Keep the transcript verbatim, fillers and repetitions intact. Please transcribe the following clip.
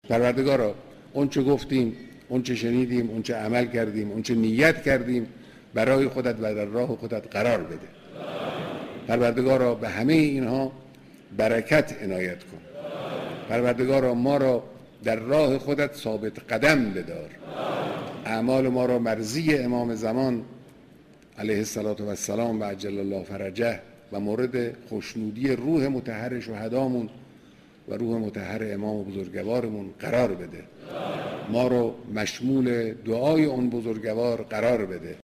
پروردگارا اون چه گفتیم، اون چه شنیدیم، اون چه عمل کردیم، اون چه نیت کردیم برای خودت و در راه خودت قرار بده. پروردگارا به همه اینها برکت عنایت کن. پروردگارا ما را در راه خودت ثابت قدم بدار. اعمال ما را مرضی امام زمان علیه السلام و عجل الله فرجه و مورد خوشنودی روح مطهر شهدامون و روح مطهر امام بزرگوارمون قرار بده. ما رو مشمول دعای اون بزرگوار قرار بده.